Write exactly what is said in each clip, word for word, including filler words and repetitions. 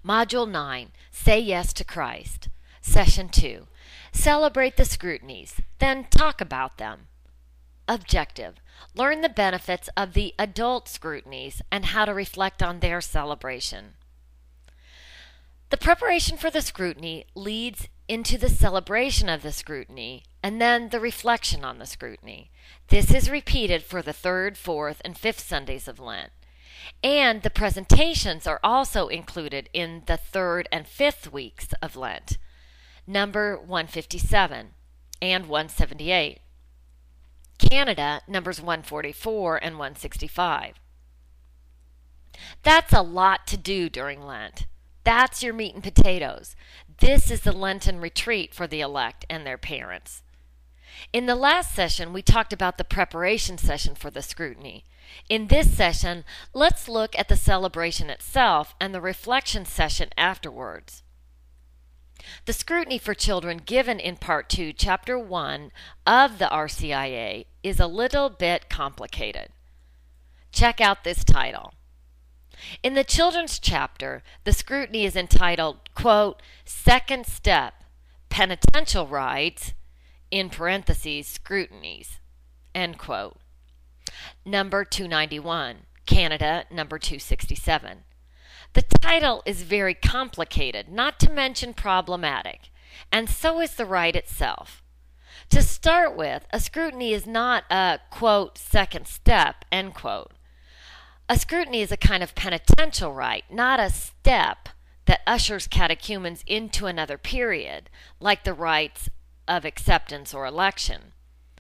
Module nine, Say Yes to Christ. Session two, Celebrate the scrutinies, then talk about them. Objective, learn the benefits of the adult scrutinies and how to reflect on their celebration. The preparation for the scrutiny leads into the celebration of the scrutiny and then the reflection on the scrutiny. This is repeated for the third, fourth, and fifth Sundays of Lent. And the presentations are also included in the third and fifth weeks of Lent, number one fifty-seven and one seventy-eight. Canada, numbers one forty-four and one sixty-five. That's a lot to do during Lent. That's your meat and potatoes. This is the Lenten retreat for the elect and their parents. In the last session, we talked about the preparation session for the scrutiny. In this session, let's look at the celebration itself and the reflection session afterwards. The scrutiny for children given in Part two, Chapter one of the R C I A is a little bit complicated. Check out this title. In the children's chapter, the scrutiny is entitled, quote, Second Step, Penitential Rites, in parentheses, Scrutinies, end quote. Number two ninety-one, Canada, number two sixty-seven. The title is very complicated, not to mention problematic, and so is the rite itself. To start with, a scrutiny is not a, quote, second step, end quote. A scrutiny is a kind of penitential rite, not a step that ushers catechumens into another period, like the rites of acceptance or election.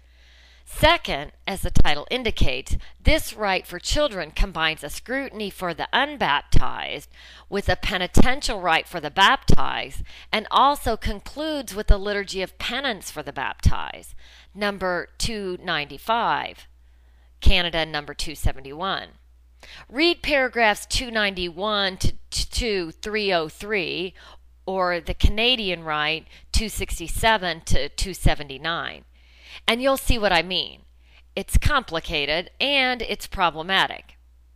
Second, as the title indicates, this rite for children combines a scrutiny for the unbaptized with a penitential rite for the baptized, and also concludes with a liturgy of penance for the baptized, number two ninety-five, Canada, number two seventy-one. Read paragraphs two ninety-one to three oh three, or the Canadian rite two sixty-seven to two seventy-nine. And you'll see what I mean. It's complicated and it's problematic.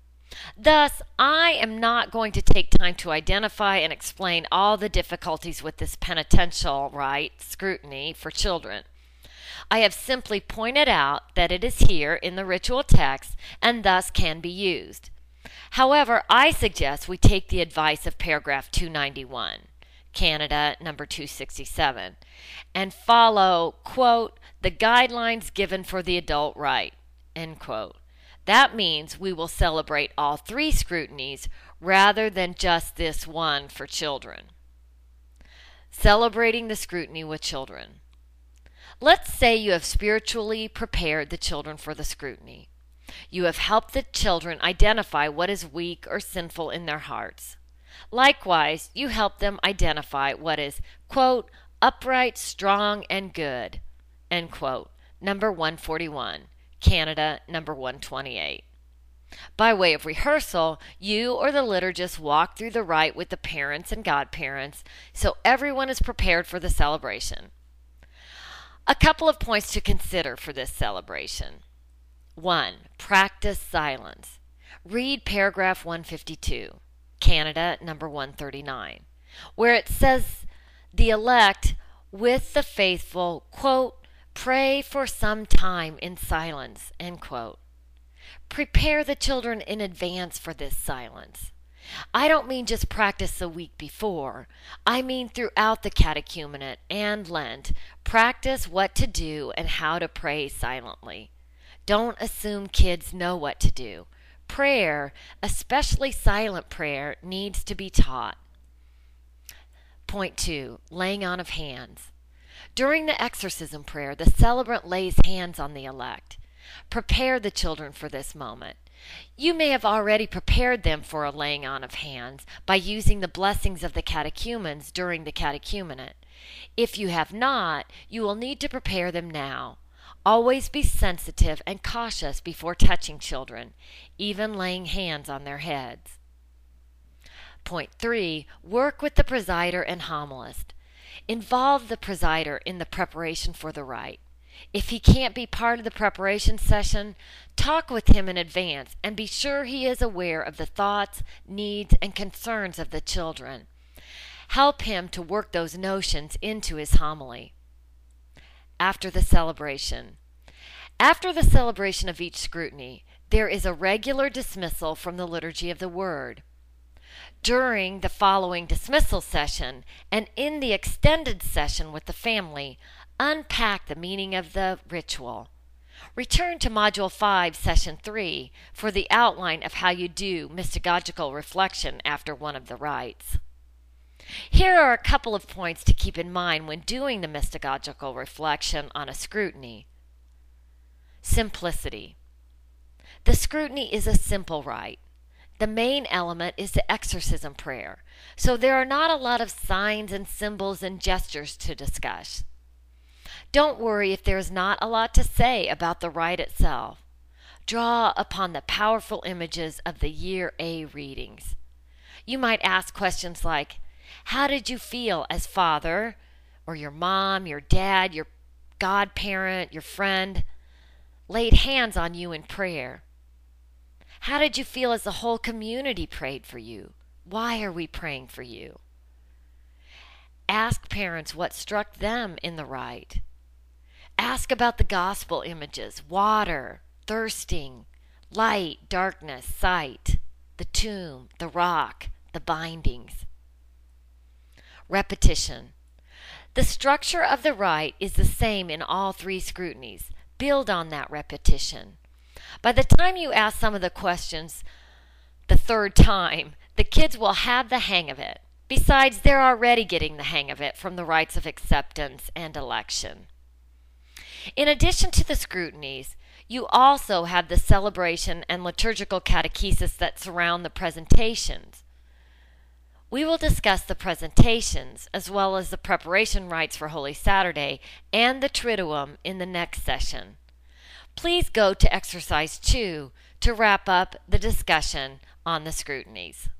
Thus, I am not going to take time to identify and explain all the difficulties with this penitential rite, scrutiny, for children. I have simply pointed out that it is here in the ritual text and thus can be used. However, I suggest we take the advice of paragraph two ninety-one, Canada, number two sixty-seven, and follow, quote, the guidelines given for the adult rite, end quote. That means we will celebrate all three scrutinies rather than just this one for children. Celebrating the scrutiny with children. Let's say you have spiritually prepared the children for the scrutiny. You have helped the children identify what is weak or sinful in their hearts. Likewise, you help them identify what is, quote, upright, strong, and good, end quote, number one forty-one, Canada, number one twenty-eight. By way of rehearsal, you or the liturgist walk through the rite with the parents and godparents, so everyone is prepared for the celebration. A couple of points to consider for this celebration. One, practice silence. Read paragraph one fifty-two, Canada, number one thirty-nine, where it says the elect with the faithful, quote, pray for some time in silence, end quote. Prepare the children in advance for this silence. I don't mean just practice the week before. I mean throughout the catechumenate and Lent, practice what to do and how to pray silently. Don't assume kids know what to do. Prayer, especially silent prayer, needs to be taught. Point two, laying on of hands. During the exorcism prayer, the celebrant lays hands on the elect. Prepare the children for this moment. You may have already prepared them for a laying on of hands by using the blessings of the catechumens during the catechumenate. If you have not, you will need to prepare them now. Always be sensitive and cautious before touching children, even laying hands on their heads. Point three, work with the presider and homilist. Involve the presider in the preparation for the rite. If he can't be part of the preparation session, talk with him in advance and be sure he is aware of the thoughts, needs, and concerns of the children. Help him to work those notions into his homily. After the celebration. After the celebration of each scrutiny, there is a regular dismissal from the Liturgy of the Word. During the following dismissal session and in the extended session with the family, unpack the meaning of the ritual. Return to Module five, Session three for the outline of how you do mystagogical reflection after one of the rites. Here are a couple of points to keep in mind when doing the mystagogical reflection on a scrutiny. Simplicity. The scrutiny is a simple rite. The main element is the exorcism prayer, so there are not a lot of signs and symbols and gestures to discuss. Don't worry if there is not a lot to say about the rite itself. Draw upon the powerful images of the Year A readings. You might ask questions like, how did you feel as father, or your mom, your dad, your godparent, your friend laid hands on you in prayer? How did you feel as the whole community prayed for you? Why are we praying for you? Ask parents what struck them in the rite. Ask about the gospel images, water, thirsting, light, darkness, sight, the tomb, the rock, the bindings. Repetition. The structure of the rite is the same in all three scrutinies. Build on that repetition. By the time you ask some of the questions the third time, the kids will have the hang of it. Besides, they're already getting the hang of it from the rites of acceptance and election. In addition to the scrutinies, you also have the celebration and liturgical catechesis that surround the presentations. We will discuss the presentations as well as the preparation rites for Holy Saturday and the Triduum in the next session. Please go to exercise two to wrap up the discussion on the scrutinies.